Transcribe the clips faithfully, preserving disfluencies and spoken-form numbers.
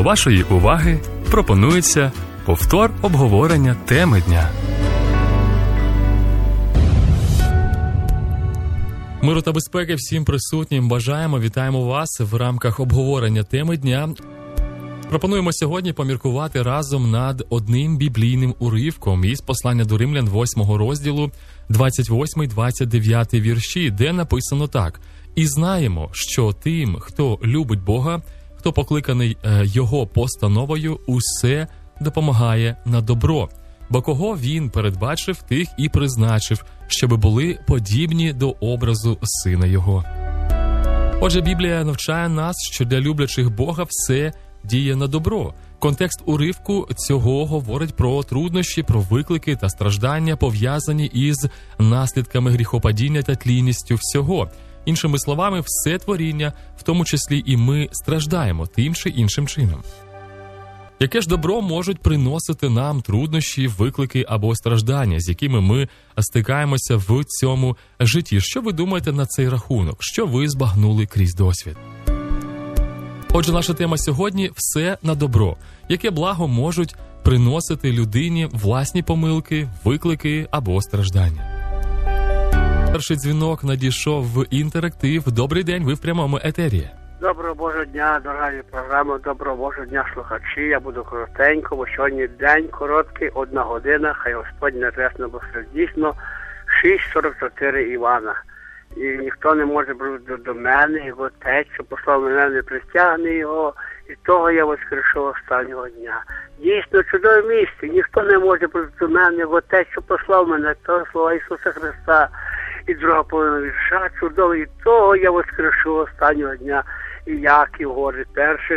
До вашої уваги пропонується повтор обговорення теми дня. Миру та безпеки всім присутнім бажаємо, вітаємо вас в рамках обговорення теми дня. Пропонуємо сьогодні поміркувати разом над одним біблійним уривком із послання до Римлян восьмого розділу, двадцять восьмий двадцять дев'ятий вірші, де написано так: «І знаємо, що тим, хто любить Бога, хто покликаний Його постановою, усе допомагає на добро. Бо кого Він передбачив, тих і призначив, щоби були подібні до образу Сина Його». Отже, Біблія навчає нас, що для люблячих Бога все діє на добро. Контекст уривку цього говорить про труднощі, про виклики та страждання, пов'язані із наслідками гріхопадіння та тлінністю всього. Іншими словами, все творіння, в тому числі і ми, страждаємо тим чи іншим чином. Яке ж добро можуть приносити нам труднощі, виклики або страждання, з якими ми стикаємося в цьому житті? Що ви думаєте на цей рахунок? Що ви збагнули крізь досвід? Отже, наша тема сьогодні – все на добро. Яке благо можуть приносити людині власні помилки, виклики або страждання? Перший дзвінок надійшов в інтерактив. Добрий день, ви в прямому етері. Доброго Божого дня, дорога програма, доброго Божого дня, слухачі. Я буду коротенько, бо сьогодні день короткий, одна година, хай Господь не ресне, бо дійсно шість сорок чотири Івана. І ніхто не може бути до мене, його Отець, що послав мене, не притягне його, і того я воскрешу останнього дня. Дійсно, чудове місце, ніхто не може бути до мене, його Отець, що послав мене, того слова Ісуса Христа. І друга половина вірша чудовий, і того я воскрешу останнього дня. І Яків говорить, перший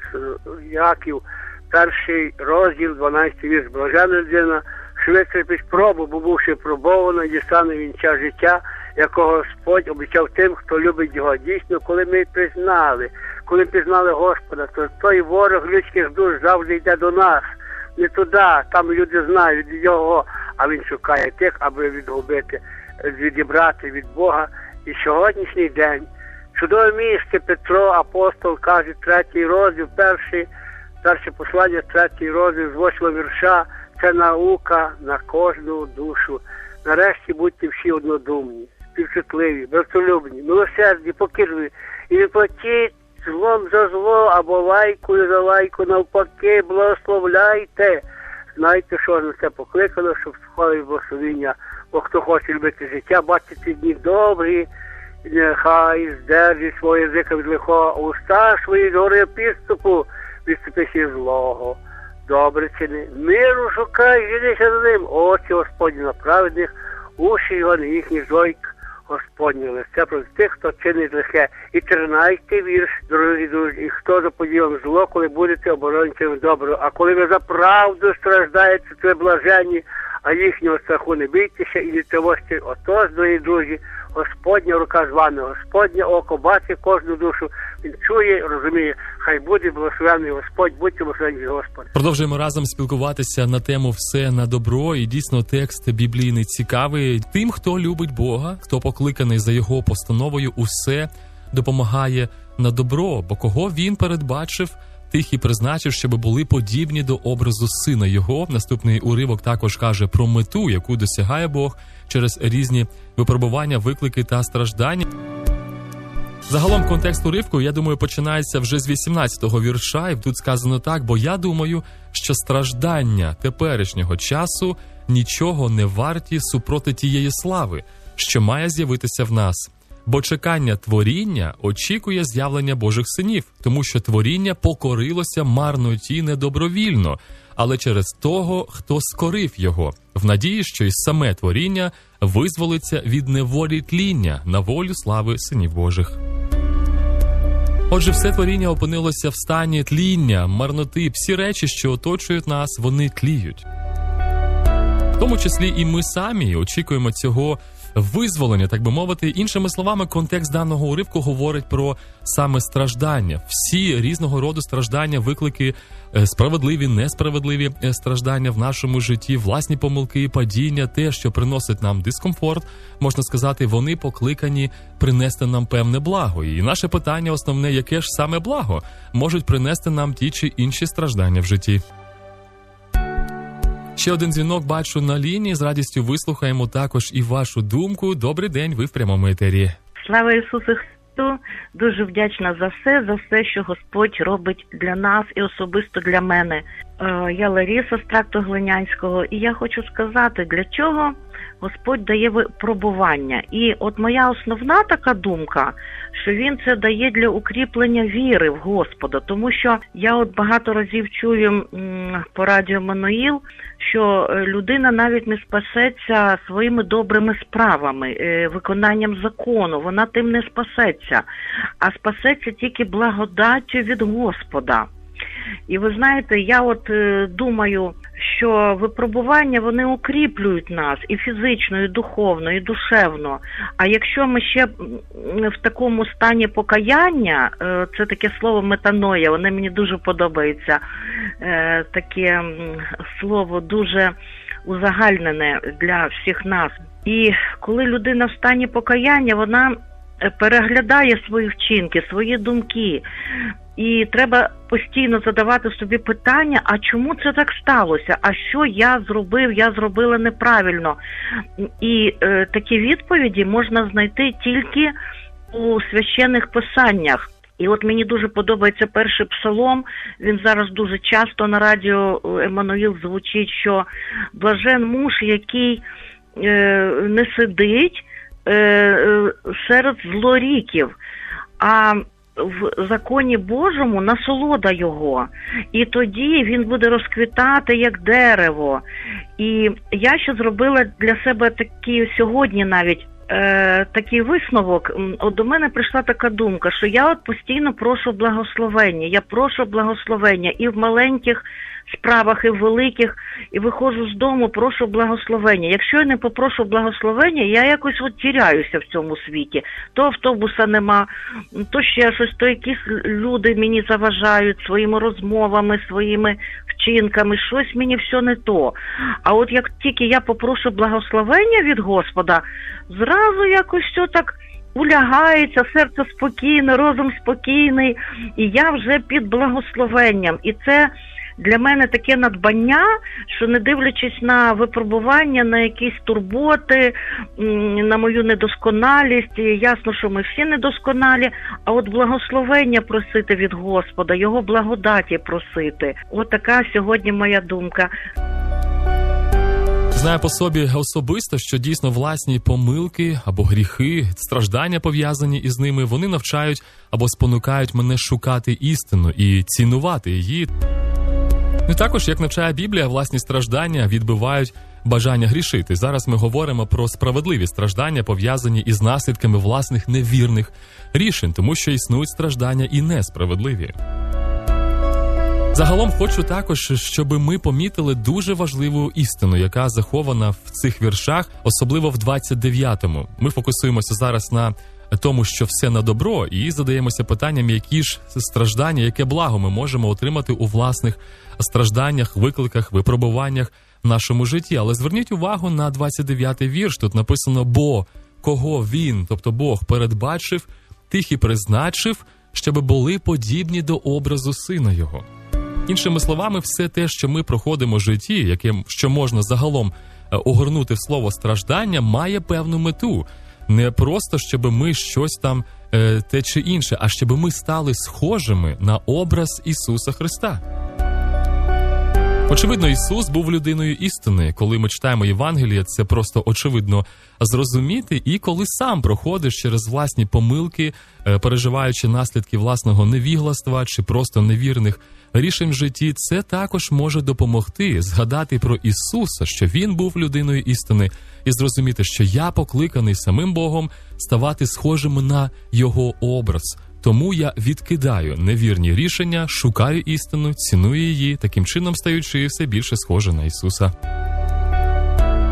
Яків, перший розділ, дванадцятий вірш, блаженна людина, що витерпить пробу, бо бувши пробовано, дістане вінця життя, якого Господь обіцяв тим, хто любить його. Дійсно, коли ми пізнали, коли пізнали Господа, то той ворог людських душ завжди йде до нас. Не туди, там люди знають його, а він шукає тих, аби відгубити, відібрати від Бога. І сьогоднішній день чудове місце, Петро, апостол, каже, третій розділ, перший, перше послання, третій розділ, з восьмого вірша, це наука на кожну душу. Нарешті будьте всі однодумні, співчутливі, братолюбні, милосердні, покірливі, і не платіть злом за зло, або лайкою за лайку, навпаки, благословляйте. Знайте, що на це покликано, щоб сховали благословення. Бо хто хоче любити життя, бачити дні добрі, нехай здержить свого язика від лихого, уста свої з гори підступу, відступися злого. Добре чини, миру шукай, жидися за ним, очі Господні на праведних, уші його на їхній зойк Господні лице проти тих, хто чинить лихе. І тринадцятий вірш, дорогі друзі, і хто заподіє вам зло, коли будете оборонцями доброго, а коли ви за правду страждаєте, то ви блаженні, а їхнього страху не бійтеся і не тривожте. Отож, дорогі друзі, Господня рука з вами, Господнє око бачить кожну душу, Він чує, розуміє, хай буде благословений Господь, будьте благословені Господь. Продовжуємо разом спілкуватися на тему «Все на добро», і дійсно текст біблійний цікавий. Тим, хто любить Бога, хто покликаний за Його постановою, усе допомагає на добро, бо кого Він передбачив, тих і призначив, щоб були подібні до образу Сина Його. Наступний уривок також каже про мету, яку досягає Бог через різні випробування, виклики та страждання. Загалом контекст уривку, я думаю, починається вже з вісімнадцятого вірша, і тут сказано так: «Бо я думаю, що страждання теперішнього часу нічого не варті супроти тієї слави, що має з'явитися в нас. Бо чекання творіння очікує з'явлення Божих синів, тому що творіння покорилося марноті недобровільно, але через того, хто скорив його, в надії, що й саме творіння визволиться від неволі тління на волю слави синів Божих». Отже, все творіння опинилося в стані тління, марноти. Всі речі, що оточують нас, вони тліють. В тому числі і ми самі очікуємо цього визволення, так би мовити. Іншими словами, контекст даного уривку говорить про саме страждання. Всі різного роду страждання, виклики, справедливі, несправедливі страждання в нашому житті, власні помилки, падіння, те, що приносить нам дискомфорт, можна сказати, вони покликані принести нам певне благо. І наше питання основне, яке ж саме благо можуть принести нам ті чи інші страждання в житті. Ще один дзвінок бачу на лінії, з радістю вислухаємо також і вашу думку. Добрий день, ви в прямому етері. Слава Ісусу Христу! Дуже вдячна за все, за все, що Господь робить для нас і особисто для мене. Я Лариса з тракту Глинянського, і я хочу сказати, для чого Господь дає випробування. І от моя основна така думка, що Він це дає для укріплення віри в Господа. Тому що я от багато разів чую по радіо Еммануїл, що людина навіть не спасеться своїми добрими справами, виконанням закону, вона тим не спасеться, а спасеться тільки благодаттю від Господа. І ви знаєте, я от е, думаю, що випробування, вони укріплюють нас і фізично, і духовно, і душевно. А якщо ми ще в такому стані покаяння, е, це таке слово метаноя, воно мені дуже подобається, е, таке слово дуже узагальнене для всіх нас. І коли людина в стані покаяння, вона переглядає свої вчинки, свої думки. І треба постійно задавати собі питання, а чому це так сталося? А що я зробив, я зробила неправильно? І е, такі відповіді можна знайти тільки у священних писаннях. І от мені дуже подобається перший псалом, він зараз дуже часто на радіо Еммануїл звучить, що блажен муж, який е, не сидить е, серед злоріків, а в законі Божому насолода його, і тоді він буде розквітати, як дерево. І я ще зробила для себе такий сьогодні навіть е, такий висновок. От до мене прийшла така думка, що я от постійно прошу благословення, я прошу благословення і в маленьких справах, і в великих, і виходжу з дому, прошу благословення. Якщо я не попрошу благословення, я якось от тіряюся в цьому світі. То автобуса нема, то ще щось, то якісь люди мені заважають своїми розмовами, своїми вчинками, щось мені все не то. А от як тільки я попрошу благословення від Господа, зразу якось все так улягається, серце спокійне, розум спокійний, і я вже під благословенням. І це для мене таке надбання, що не дивлячись на випробування, на якісь турботи, на мою недосконалість, ясно, що ми всі недосконалі, а от благословення просити від Господа, Його благодаті просити. От така сьогодні моя думка. Знаю по собі особисто, що дійсно власні помилки або гріхи, страждання пов'язані із ними, вони навчають або спонукають мене шукати істину і цінувати її. І також, як навчає Біблія, власні страждання відбивають бажання грішити. Зараз ми говоримо про справедливі страждання, пов'язані із наслідками власних невірних рішень, тому що існують страждання і несправедливі. Загалом хочу також, щоб ми помітили дуже важливу істину, яка захована в цих віршах, особливо в двадцять дев'ятому. Ми фокусуємося зараз на тому, що все на добро, і задаємося питанням, які ж страждання, яке благо ми можемо отримати у власних стражданнях, викликах, випробуваннях в нашому житті. Але зверніть увагу на двадцять дев'ятий вірш. Тут написано: «Бо кого він, тобто Бог, передбачив, тих і призначив, щоб були подібні до образу Сина Його». Іншими словами, все те, що ми проходимо в житті, яке, що можна загалом огорнути в слово страждання, має певну мету. Не просто, щоб ми щось там е, те чи інше, а щоб ми стали схожими на образ Ісуса Христа. Очевидно, Ісус був людиною істини. Коли ми читаємо Євангеліє, це просто очевидно зрозуміти. І коли сам проходиш через власні помилки, переживаючи наслідки власного невігластва чи просто невірних рішень в житті, це також може допомогти згадати про Ісуса, що Він був людиною істини, і зрозуміти, що я покликаний самим Богом ставати схожим на Його образ. Тому я відкидаю невірні рішення, шукаю істину, ціную її, таким чином стаючи все більше схоже на Ісуса.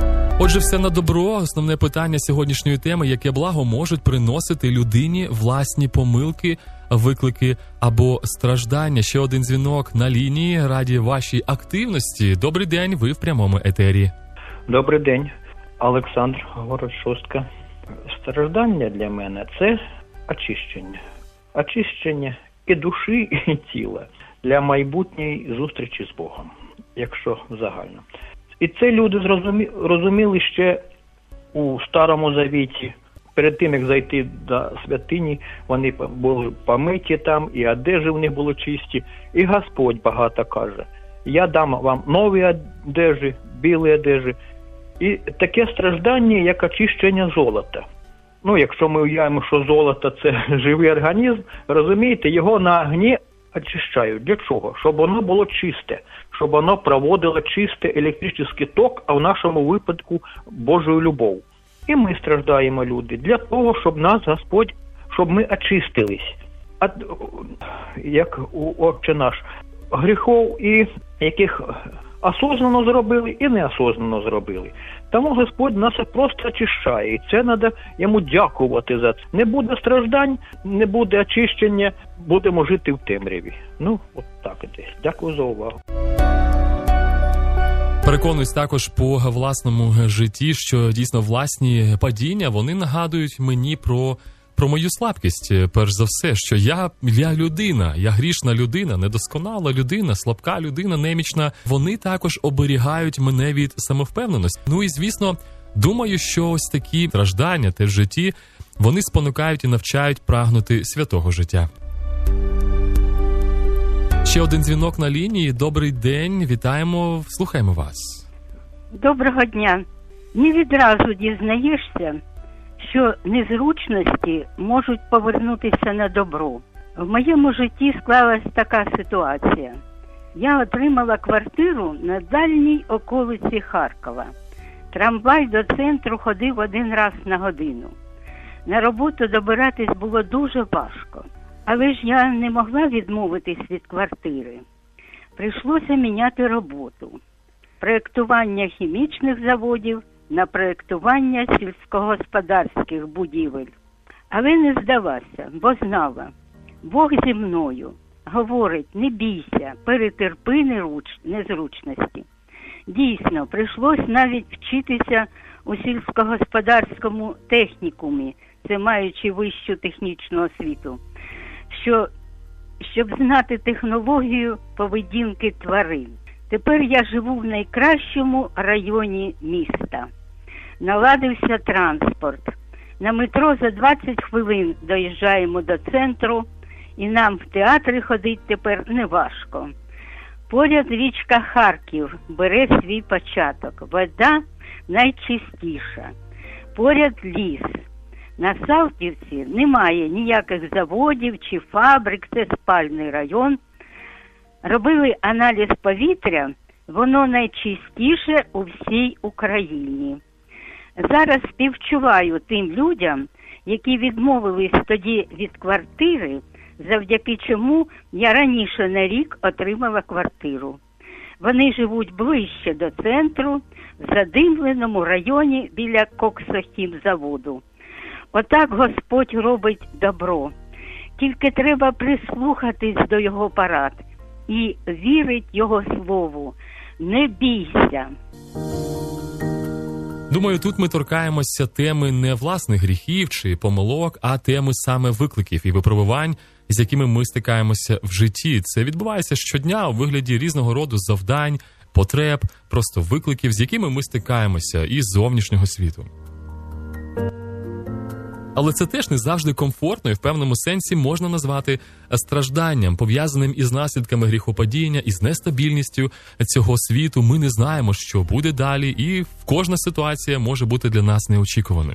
Отже, все на добро. Основне питання сьогоднішньої теми: яке благо можуть приносити людині власні помилки, виклики або страждання. Ще один дзвінок на лінії. Раді вашій активності. Добрий день, ви в прямому етері. Добрий день, Олександр, город Шостка. Страждання для мене – це очищення. Очищення і душі, і тіла для майбутньої зустрічі з Богом, якщо загально. І це люди зрозумі... розуміли ще у Старому Завіті. Перед тим, як зайти до святині, вони були помиті там, і одежі в них були чисті. І Господь багато каже: я дам вам нові одежі, білі одежі. І таке страждання, як очищення золота. Ну, якщо ми уявимо, що золото – це живий організм, розумієте, його на огні очищають. Для чого? Щоб воно було чисте, щоб воно проводило чистий електричний ток, а в нашому випадку Божу любов. І ми страждаємо, люди, для того, щоб нас Господь, щоб ми очистились. А, як у Отче наш, гріхов, і яких осознанно зробили і неосознанно зробили. Тому Господь нас просто очищає, і це треба йому дякувати за це. Не буде страждань, не буде очищення, будемо жити в темряві. Ну, от так і десь. Дякую за увагу. Переконуюсь також по власному житті, що дійсно власні падіння, вони нагадують мені про, про мою слабкість, перш за все, що я, я людина, я грішна людина, недосконала людина, слабка людина, немічна. Вони також оберігають мене від самовпевненості. Ну і, звісно, думаю, що ось такі страждання теж в житті, вони спонукають і навчають прагнути святого життя. Ще один дзвінок на лінії. Добрий день, вітаємо, слухаємо вас. Доброго дня. Не відразу дізнаєшся, що незручності можуть повернутися на добро. В моєму житті склалась така ситуація. Я отримала квартиру на дальній околиці Харкова. Трамвай до центру ходив один раз на годину. На роботу добиратись було дуже важко. Але ж я не могла відмовитись від квартири. Прийшлося міняти роботу. Проєктування хімічних заводів на проєктування сільськогосподарських будівель. Але не здалася, бо знала. Бог зі мною. Говорить, не бійся, перетерпи неруч... незручності. Дійсно, прийшлось навіть вчитися у сільськогосподарському технікумі, це маючи вищу технічну освіту. Що, щоб знати технологію поведінки тварин. Тепер я живу в найкращому районі міста. Наладився транспорт. На метро за двадцять хвилин доїжджаємо до центру, і нам в театрі ходити тепер не важко. Поряд річка Харків бере свій початок. Вода найчистіша. Поряд ліс. На Салтівці немає ніяких заводів чи фабрик, це спальний район. Робили аналіз повітря, воно найчистіше у всій Україні. Зараз співчуваю тим людям, які відмовились тоді від квартири, завдяки чому я раніше на рік отримала квартиру. Вони живуть ближче до центру, в задимленому районі біля коксохімзаводу. Отак Господь робить добро. Тільки треба прислухатись до його порад і вірить його слову. Не бійся. Думаю, тут ми торкаємося теми не власних гріхів чи помилок, а теми саме викликів і випробувань, з якими ми стикаємося в житті. Це відбувається щодня у вигляді різного роду завдань, потреб, просто викликів, з якими ми стикаємося із зовнішнього світу. Але це теж не завжди комфортно і в певному сенсі можна назвати стражданням, пов'язаним із наслідками гріхопадіння, із нестабільністю цього світу. Ми не знаємо, що буде далі, і кожна ситуація може бути для нас неочікуваною.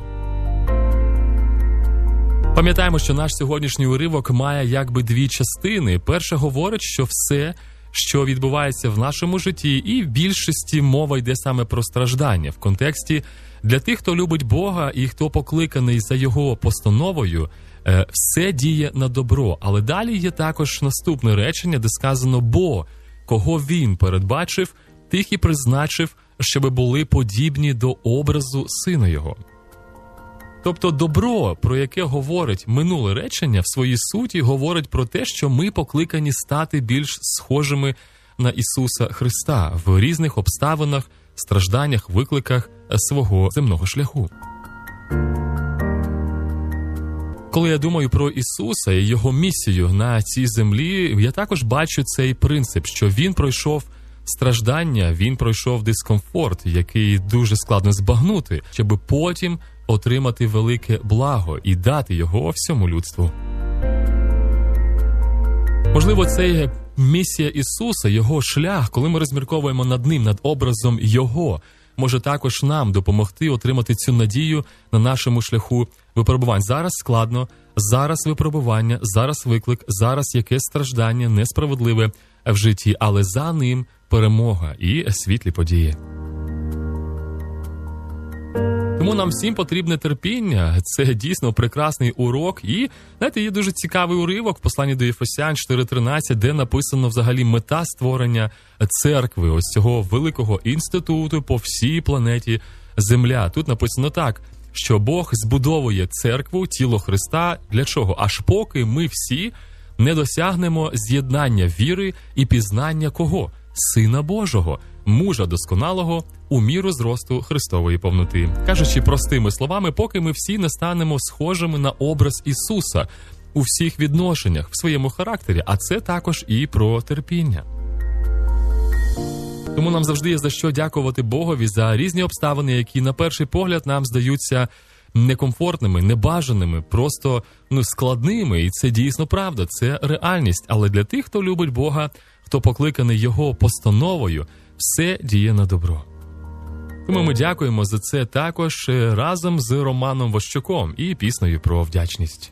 Пам'ятаємо, що наш сьогоднішній уривок має якби дві частини. Перша говорить, що все, що відбувається в нашому житті, і в більшості мова йде саме про страждання в контексті для тих, хто любить Бога і хто покликаний за його постановою, все діє на добро. Але далі є також наступне речення, де сказано: «Бо кого він передбачив, тих і призначив щоб були подібні до образу Сина Його. Тобто добро, про яке говорить минуле речення, в своїй суті говорить про те, що ми покликані стати більш схожими на Ісуса Христа в різних обставинах, стражданнях, викликах свого земного шляху. Коли я думаю про Ісуса і Його місію на цій землі, я також бачу цей принцип, що Він пройшов страждання, Він пройшов дискомфорт, який дуже складно збагнути, щоб потім отримати велике благо і дати його всьому людству. Можливо, це місія Ісуса, Його шлях, коли ми розмірковуємо над Ним, над образом Його, може також нам допомогти отримати цю надію на нашому шляху випробувань. Зараз складно, зараз випробування, зараз виклик, зараз якесь страждання несправедливе в житті, але за ним перемога і світлі події. Тому нам всім потрібне терпіння, це дійсно прекрасний урок. І, знаєте, є дуже цікавий уривок в посланні до Єфесян чотири тринадцять, де написано взагалі мета створення церкви, ось цього великого інституту по всій планеті Земля. Тут написано так, що Бог збудовує церкву, тіло Христа, для чого? Аж поки ми всі не досягнемо з'єднання віри і пізнання кого? Сина Божого, мужа досконалого, у міру зросту Христової повноти. Кажучи простими словами, поки ми всі не станемо схожими на образ Ісуса у всіх відношеннях, в своєму характері, а це також і про терпіння. Тому нам завжди є за що дякувати Богові за різні обставини, які на перший погляд нам здаються некомфортними, небажаними, просто ну, складними. І це дійсно правда, це реальність. Але для тих, хто любить Бога, хто покликаний Його постановою, все діє на добро. Тому ми дякуємо за це також разом з Романом Вощуком і піснею про вдячність.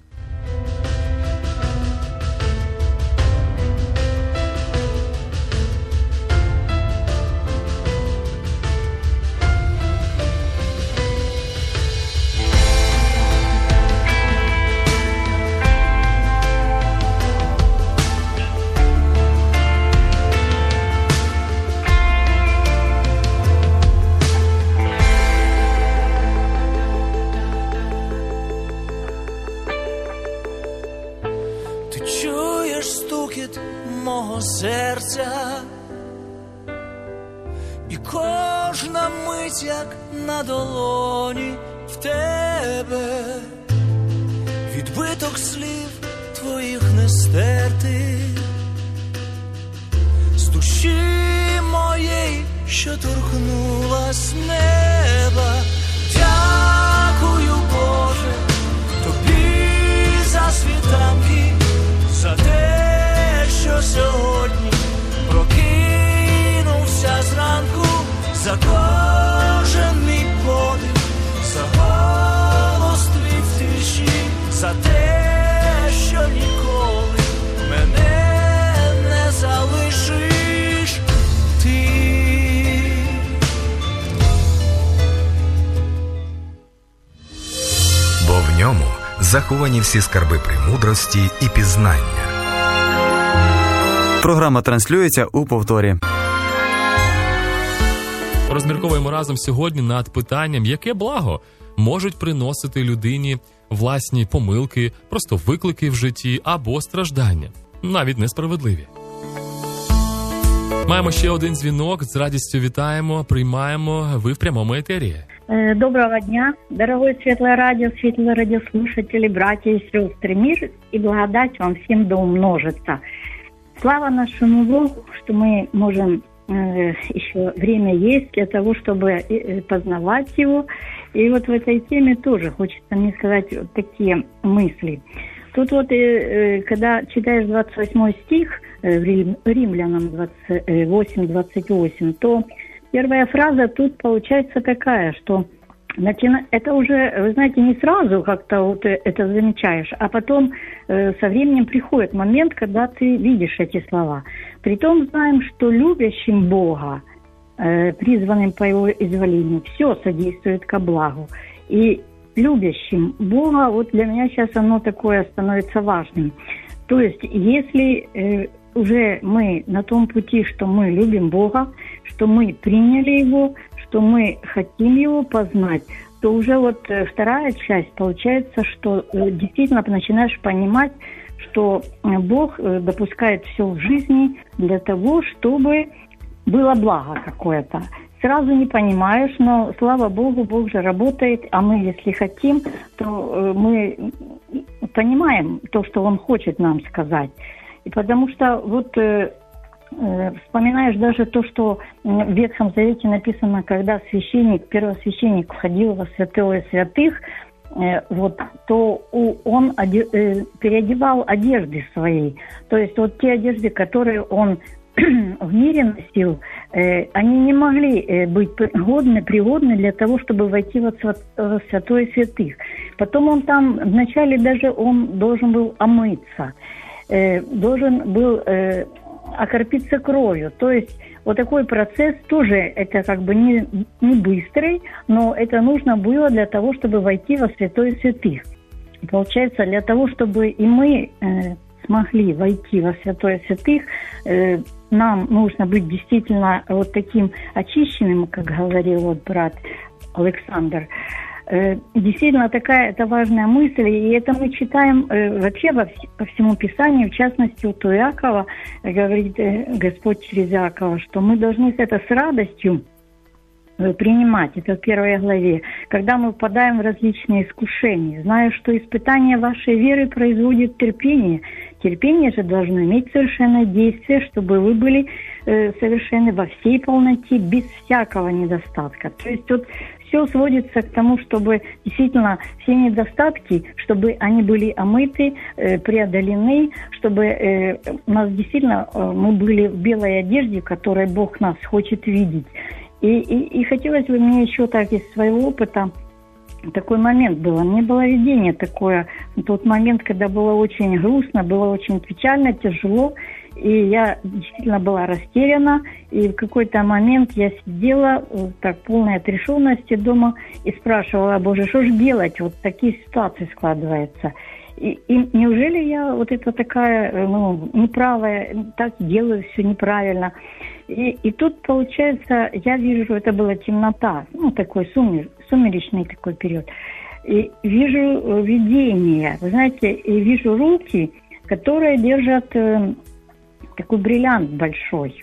Мого серця, і кожна мить, як на долоні в тебе, відбиток слів твоїх не стерти, з душі моєї, що торкнулась неба. Дякую, Боже, тобі за світанки, за те, що сьогодні прокинувся зранку, за кожен мій подих, за голос твій в тиші, за те, що ніколи мене не залишиш ти. Бо в ньому заховані всі скарби премудрості і пізнання. Програма транслюється у повторі. Розмірковуємо разом сьогодні над питанням, яке благо можуть приносити людині власні помилки, просто виклики в житті або страждання, навіть несправедливі. Маємо ще один дзвінок, з радістю вітаємо, приймаємо, ви в прямому етері. Доброго дня, дорогой Светлое Радио, светлые радиослушатели, братья и сестры. Мир и благодать вам всем да умножится. Слава нашему Богу, что мы можем, э, еще время есть для того, чтобы э, познавать Его. И вот в этой теме тоже хочется мне сказать вот такие мысли. Тут вот, э, э, когда читаешь двадцать восьмой стих, э, Рим, Римлянам двадцать восемь двадцать восемь, то первая фраза тут получается такая, что начина... это уже, вы знаете, не сразу как-то вот это замечаешь, а потом э, со временем приходит момент, когда ты видишь эти слова. Притом знаем, что любящим Бога, э, призванным по Его изволению, все содействует ко благу. И любящим Бога, вот для меня сейчас оно такое становится важным. То есть, если э, уже мы на том пути, что мы любим Бога, что мы приняли Его, что мы хотим Его познать, то уже вот вторая часть получается, что действительно начинаешь понимать, что Бог допускает все в жизни для того, чтобы было благо какое-то. Сразу не понимаешь, но, слава Богу, Бог же работает, а мы, если хотим, то мы понимаем то, что Он хочет нам сказать. И потому что вот э, э, вспоминаешь даже то, что в Ветхом Завете написано, когда священник, первосвященник входил во святое святых, э, вот, то у, он оде, э, переодевал одежды свои. То есть вот те одежды, которые он в мире носил, э, они не могли э, быть пригодны, пригодны для того, чтобы войти во святое святых. Потом он там, вначале даже он должен был омыться, э, должен был э, окропиться кровью. То есть вот такой процесс тоже, это как бы не, не быстрый, но это нужно было для того, чтобы войти во святое святых. Получается, для того, чтобы и мы э, смогли войти во святое святых, э, нам нужно быть действительно вот таким очищенным, как говорил вот брат Александр. Э, действительно, такая это важная мысль, и это мы читаем э, вообще во вс- по всему Писанию, в частности, вот у Иакова, э, говорит э, Господь через Иакова, что мы должны это с радостью принимать, это в первой главе, когда мы впадаем в различные искушения, зная, что испытание вашей веры производит терпение. Терпение же должно иметь совершенное действие, чтобы вы были э, совершенны во всей полноте, без всякого недостатка. То есть вот все сводится к тому, чтобы действительно все недостатки, чтобы они были омыты, э, преодолены, чтобы э, у нас действительно э, мы были в белой одежде, в которой Бог нас хочет видеть. И, и, и хотелось бы мне еще так из своего опыта, такой момент был. Мне было видение такое, тот момент, когда было очень грустно, было очень печально, тяжело, и я действительно была растеряна, и в какой-то момент я сидела так полной отрешенности дома и спрашивала: Боже, что же делать, вот такие ситуации складываются. И, и неужели я вот это такая, ну, неправая, так делаю все неправильно. И, и тут, получается, я вижу, это была темнота, ну, такой сумер, сумеречный такой период. И вижу видение, вы знаете, и вижу руки, которые держат э, такой бриллиант большой.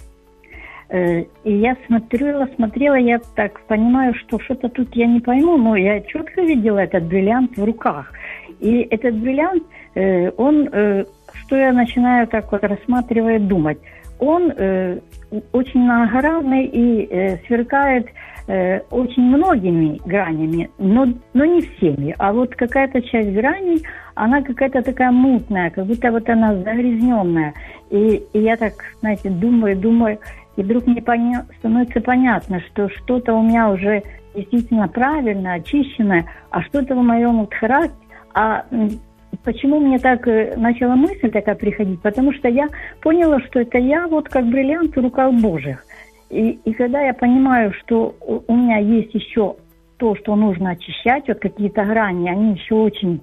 Э, и я смотрела, смотрела, я так понимаю, что что-то тут я не пойму, но я четко видела этот бриллиант в руках. И этот бриллиант, э, он, э, что я начинаю так вот рассматривать, думать, он э, очень многогранный и э, сверкает э, очень многими гранями, но, но не всеми. А вот какая-то часть граней, она какая-то такая мутная, как будто вот она загрязненная. И, и я так, знаете, думаю, думаю, и вдруг мне поня- становится понятно, что что-то у меня уже действительно правильно, очищенное, а что-то в моем вот характере. А почему мне так начала мысль такая приходить? Потому что я поняла, что это я вот как бриллиант в руках Божьих. И, и когда я понимаю, что у меня есть еще то, что нужно очищать, вот какие-то грани, они еще очень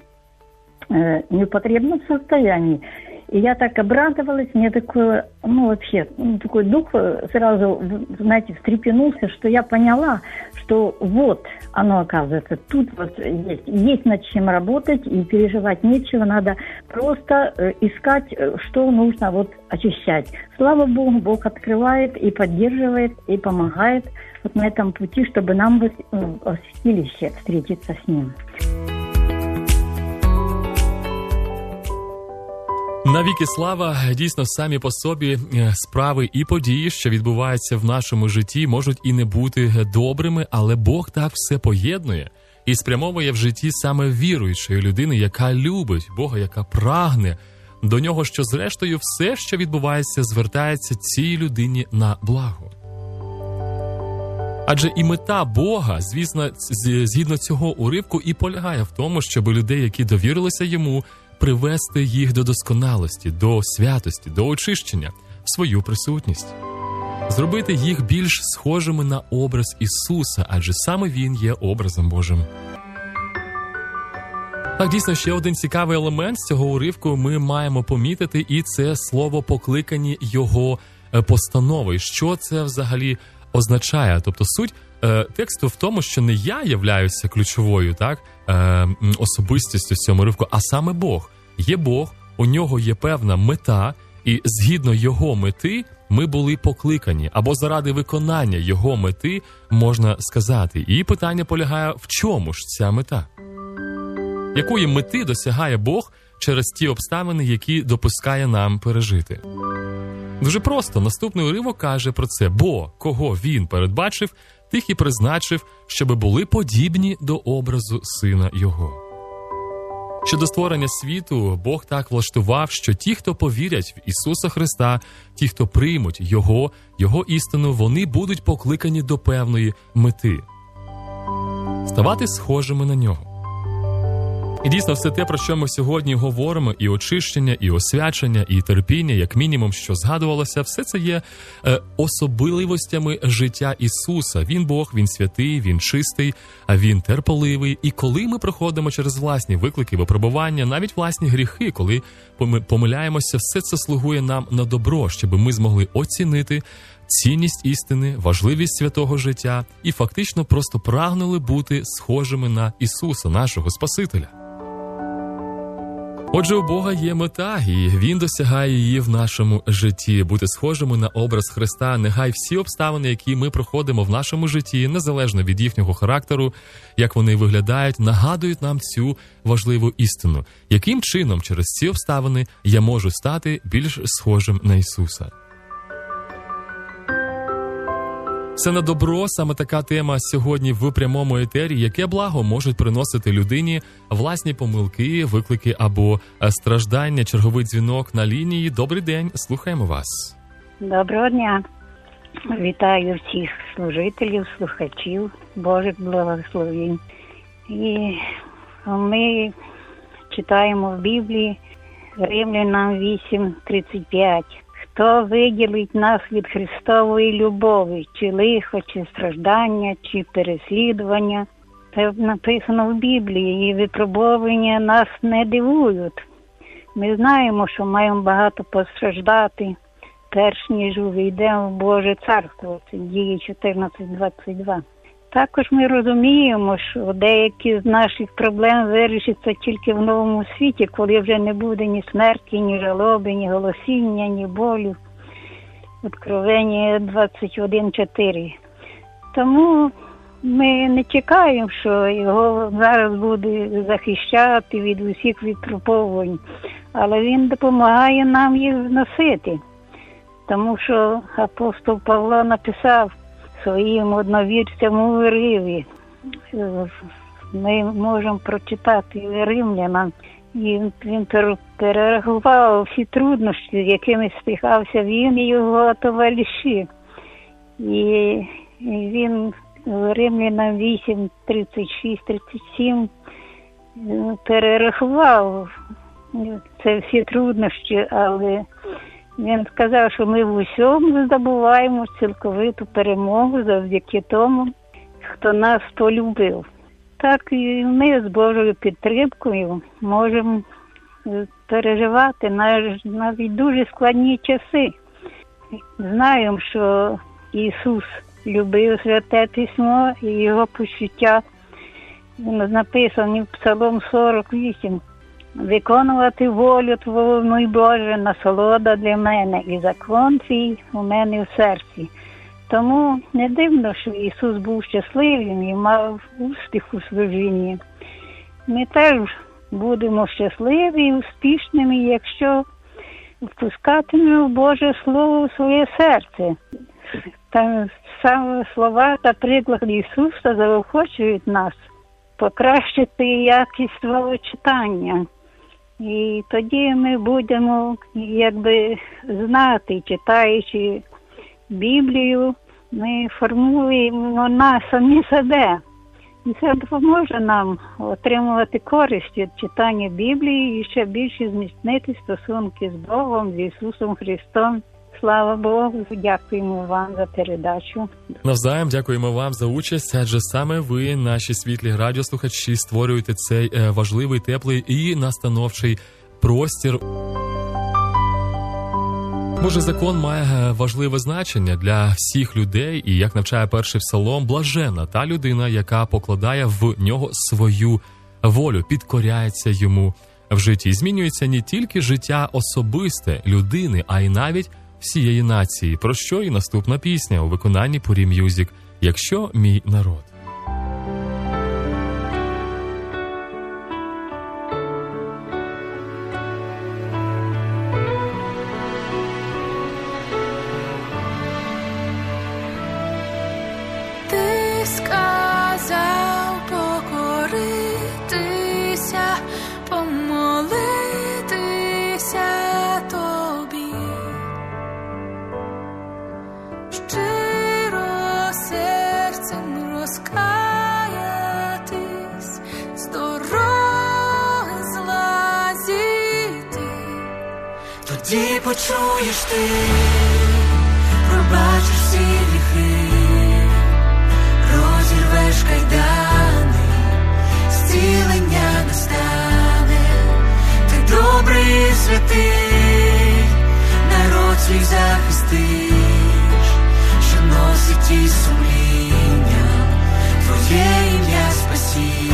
э, непотребном состоянии. И я так обрадовалась, мне такое, ну вообще, ну, такой дух сразу, знаете, встрепенулся, что я поняла, что вот оно оказывается, тут вот есть, есть над чем работать и переживать нечего, надо просто э, искать, что нужно вот очищать. Слава Богу, Бог открывает и поддерживает, и помогает вот на этом пути, чтобы нам в святилище встретиться с Ним. Навіки слава, дійсно, самі по собі справи і події, що відбуваються в нашому житті, можуть і не бути добрими, але Бог так все поєднує і спрямовує в житті саме віруючої людини, яка любить Бога, яка прагне до Нього, що зрештою все, що відбувається, звертається цій людині на благо. Адже і мета Бога, звісно, згідно цього уривку, і полягає в тому, щоб людей, які довірилися Йому, привести їх до досконалості, до святості, до очищення в свою присутність. Зробити їх більш схожими на образ Ісуса, адже саме Він є образом Божим. Так, дійсно, ще один цікавий елемент з цього уривку ми маємо помітити, і це слово «покликані Його постанови». Що це взагалі означає. Тобто суть е, тексту в тому, що не я являюся ключовою, так, е, особистістю в цьому уривку, а саме Бог. Є Бог, у нього є певна мета, і згідно його мети ми були покликані, або заради виконання його мети, можна сказати. І питання полягає, в чому ж ця мета? Якої мети досягає Бог через ті обставини, які допускає нам пережити? Дуже просто. Наступний уривок каже про це. Бо кого він передбачив, тих і призначив, щоби були подібні до образу Сина Його. Щодо створення світу, Бог так влаштував, що ті, хто повірять в Ісуса Христа, ті, хто приймуть Його, Його істину, вони будуть покликані до певної мети. Ставати схожими на Нього. І дійсно все те, про що ми сьогодні говоримо, і очищення, і освячення, і терпіння, як мінімум, що згадувалося, все це є е, особливостями життя Ісуса. Він Бог, Він святий, Він чистий, а Він терпеливий. І коли ми проходимо через власні виклики, випробування, навіть власні гріхи, коли помиляємося, все це слугує нам на добро, щоб ми змогли оцінити цінність істини, важливість святого життя і фактично просто прагнули бути схожими на Ісуса, нашого Спасителя. Отже, у Бога є мета, і Він досягає її в нашому житті. Бути схожими на образ Христа. Нехай всі обставини, які ми проходимо в нашому житті, незалежно від їхнього характеру, як вони виглядають, нагадують нам цю важливу істину. Яким чином через ці обставини я можу стати більш схожим на Ісуса? Все на добро, саме така тема сьогодні в прямому етері. Яке благо можуть приносити людині власні помилки, виклики або страждання? Черговий дзвінок на лінії. Добрий день, слухаємо вас. Доброго дня. Вітаю всіх служителів, слухачів, Божих благословень. І ми читаємо в Біблії Римлянам вісім тридцять п'ять. Хто виділить нас від Христової любові, чи лихо, чи страждання, чи переслідування. Це написано в Біблії, і випробування нас не дивують. Ми знаємо, що маємо багато постраждати, перш ніж увійдемо в Боже Царство. Це Дії чотирнадцять двадцять два. Також ми розуміємо, що деякі з наших проблем вирішаться тільки в новому світі, коли вже не буде ні смерті, ні жалоби, ні голосіння, ні болю. Откровення двадцять один чотири. Тому ми не чекаємо, що його зараз буде захищати від усіх випробувань, але він допомагає нам їх носити. Тому що апостол Павло написав своїм одновірцям у Риві. Ми можемо прочитати Римлянам. І він перерахував всі труднощі, з якими стикався він і його товариші. І він в Римлянам вісім тридцять шість тридцять сім перерахував це всі труднощі, але він сказав, що ми в усьому здобуваємо цілковиту перемогу завдяки тому, хто нас полюбив. Так і ми з Божою підтримкою можемо переживати навіть дуже складні часи. Знаємо, що Ісус любив Святе Письмо і його почуття. Написано в Псалом сорок вісім. Виконувати волю Твою, мій Боже, насолода для мене, і закон Твій у мене в серці. Тому не дивно, що Ісус був щасливим і мав успіх у служінні. Ми теж будемо щасливі і успішними, якщо впускатимемо Боже Слово у своє серце. Там саме слова та приклад Ісуса заохочують нас покращити якість свого читання. І тоді ми будемо якби знати, читаючи Біблію, ми формуємо нас самі себе. І це допоможе нам отримувати користь від читання Біблії і ще більше зміцнити стосунки з Богом, з Ісусом Христом. Слава Богу, дякуємо вам за передачу. Навзаєм дякуємо вам за участь, адже саме ви, наші світлі радіослухачі, створюєте цей е, важливий, теплий і настановчий простір. Божий закон має важливе значення для всіх людей, і, як навчає перший псалом, блаженна та людина, яка покладає в нього свою волю, підкоряється йому в житті. Змінюється не тільки життя особисте людини, а й навіть всієї нації, про що і наступна пісня у виконанні Пурі М'юзік «Якщо мій народ». Тоді почуєш ти, пробачиш всі гріхи, розірвеш кайдани, зцілення настане. Ти добрий і святий, народ свій захистиш, що носить і сумління, твоє ім'я спасіння.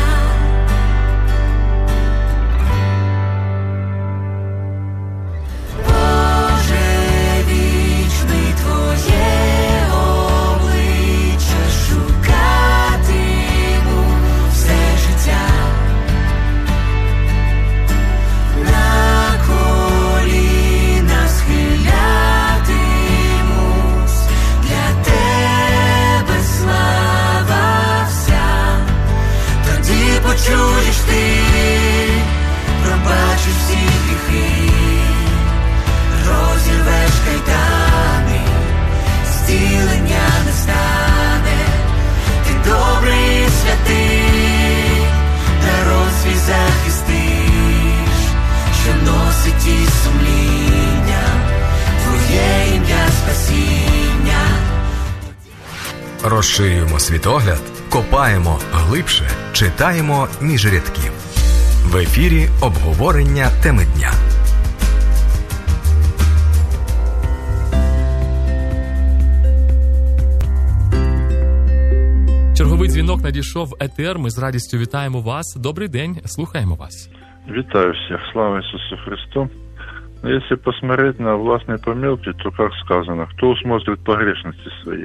Чуєш ти, пробачиш всі гріхи, розірвеш кайдани, зцілення настане. Ти добрий і святий, народ свій захистиш, що носить і сумління, твоє ім'я спасіння. Розширюємо світогляд, копаємо глибше, читаємо між рядків. В ефірі обговорення теми дня. Черговий дзвінок надійшов в етер. Ми з радістю вітаємо вас. Добрий день, слухаємо вас. Вітаю всіх. Слава Ісусу Христу. Если посмотреть на властные помилки, то, как сказано, кто усмотрит погрешности свои?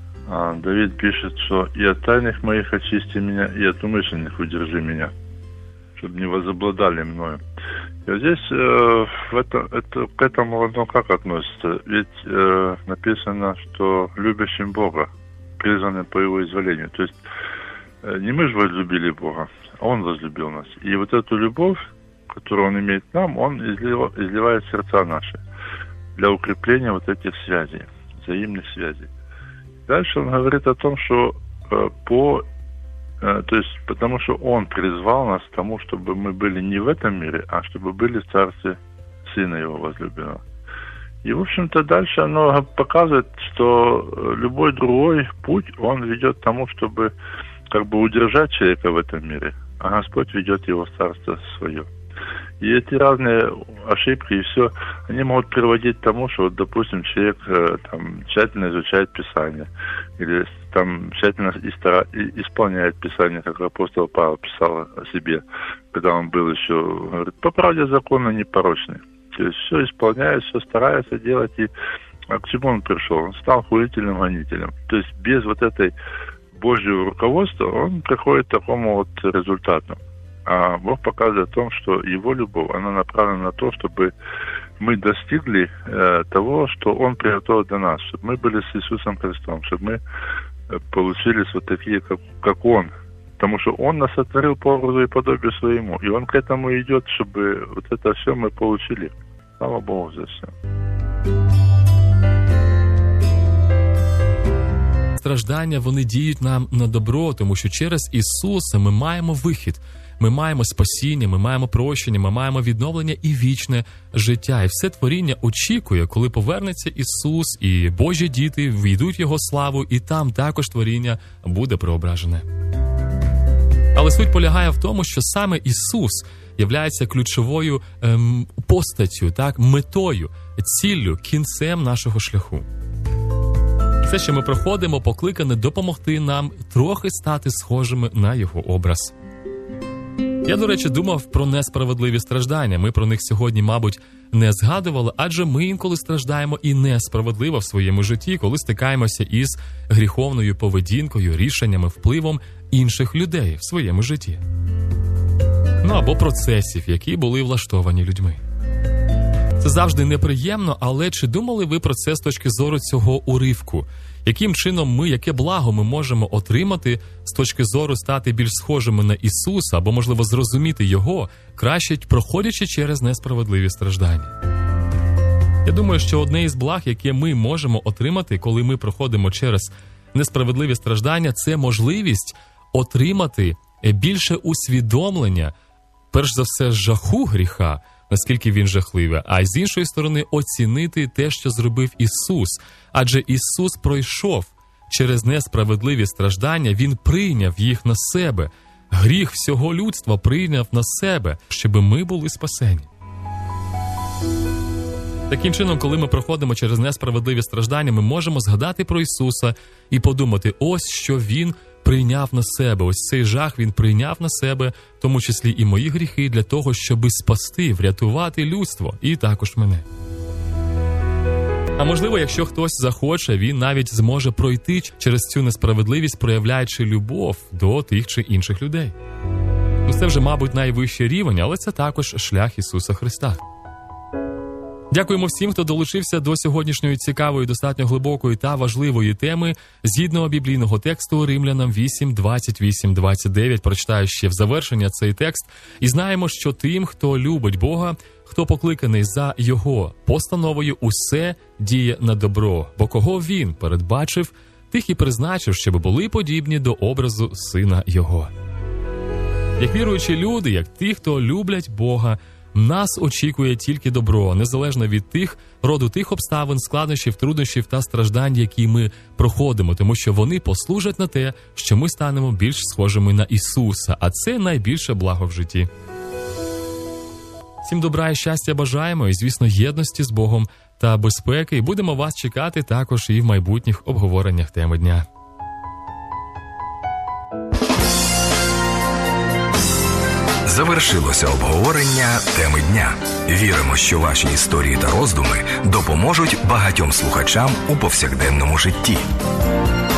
А Давид пишет, что «И от тайных моих очисти меня, и от умышленных удержи меня, чтобы не возобладали мною». И вот здесь э, в это, это, к этому ну, как относится? Ведь э, написано, что любящим Бога, призваны по Его изволению. То есть э, не мы же возлюбили Бога, а Он возлюбил нас. И вот эту любовь, которую Он имеет к нам, Он излив, изливает в сердца наши для укрепления вот этих связей, взаимных связей. Дальше он говорит о том, что э, по, э, то есть потому что Он призвал нас к тому, чтобы мы были не в этом мире, а чтобы были в Царстве Сына Его возлюбленного. И, в общем-то, дальше оно показывает, что любой другой путь, он ведет к тому, чтобы как бы удержать человека в этом мире, а Господь ведет его в Царство Свое. И эти разные ошибки и все, они могут приводить к тому, что, вот, допустим, человек там, тщательно изучает Писание, или там тщательно исполняет Писание, как апостол Павел писал о себе, когда он был еще, говорит, по правде закона непорочный. То есть все исполняет, все старается делать, и а к чему он пришел? Он стал хулительным гонителем. То есть без вот этой Божьего руководства он приходит к такому вот результату. А Бог показывает о том, что Его любовь, она направлена на то, чтобы мы достигли э, того, что Он приготовил для нас, чтобы мы были с Иисусом Христом, чтобы мы э, получились вот такие, как, как Он. Потому что Он нас сотворил по образу и подобию Своему, и Он к этому идет, чтобы вот это все мы получили. Слава Богу за все. Страждання, вони діють нам на добро, тому що через Ісуса ми маємо вихід. Ми маємо спасіння, ми маємо прощення, ми маємо відновлення і вічне життя. І все творіння очікує, коли повернеться Ісус, і Божі діти війдуть в Його славу, і там також творіння буде преображене. Але суть полягає в тому, що саме Ісус являється ключовою ем, постаттю, так, метою ціллю, кінцем нашого шляху. Все, що ми проходимо, покликане допомогти нам трохи стати схожими на його образ. Я, до речі, думав про несправедливі страждання. Ми про них сьогодні, мабуть, не згадували, адже ми інколи страждаємо і несправедливо в своєму житті, коли стикаємося із гріховною поведінкою, рішеннями, впливом інших людей в своєму житті. Ну, або процесів, які були влаштовані людьми. Це завжди неприємно, але чи думали ви про це з точки зору цього уривку? Яким чином ми, яке благо ми можемо отримати з точки зору стати більш схожими на Ісуса, або, можливо, зрозуміти Його, краще проходячи через несправедливі страждання? Я думаю, що одне із благ, яке ми можемо отримати, коли ми проходимо через несправедливі страждання, це можливість отримати більше усвідомлення, перш за все, жаху гріха, наскільки він жахливий, а з іншої сторони оцінити те, що зробив Ісус. Адже Ісус пройшов через несправедливі страждання, Він прийняв їх на себе. Гріх всього людства прийняв на себе, щоб ми були спасені. Таким чином, коли ми проходимо через несправедливі страждання, ми можемо згадати про Ісуса і подумати, ось що Він прийняв на себе, ось цей жах Він прийняв на себе, в тому числі і мої гріхи, для того, щоби спасти, врятувати людство, і також мене. А можливо, якщо хтось захоче, він навіть зможе пройти через цю несправедливість, проявляючи любов до тих чи інших людей. Ну, це вже, мабуть, найвищий рівень, але це також шлях Ісуса Христа. Дякуємо всім, хто долучився до сьогоднішньої цікавої, достатньо глибокої та важливої теми згідно біблійного тексту Римлянам вісім, двадцять вісім, двадцять дев'ять. Прочитаю ще в завершення цей текст. І знаємо, що тим, хто любить Бога, хто покликаний за Його постановою, усе діє на добро. Бо кого Він передбачив, тих і призначив, щоб були подібні до образу Сина Його. Як віруючі люди, як ті, хто люблять Бога, нас очікує тільки добро, незалежно від тих, роду тих обставин, складнощів, труднощів та страждань, які ми проходимо, тому що вони послужать на те, що ми станемо більш схожими на Ісуса, а це найбільше благо в житті. Всім добра і щастя бажаємо, і, звісно, єдності з Богом та безпеки, і будемо вас чекати також і в майбутніх обговореннях теми дня. Завершилося обговорення теми дня. Віримо, що ваші історії та роздуми допоможуть багатьом слухачам у повсякденному житті.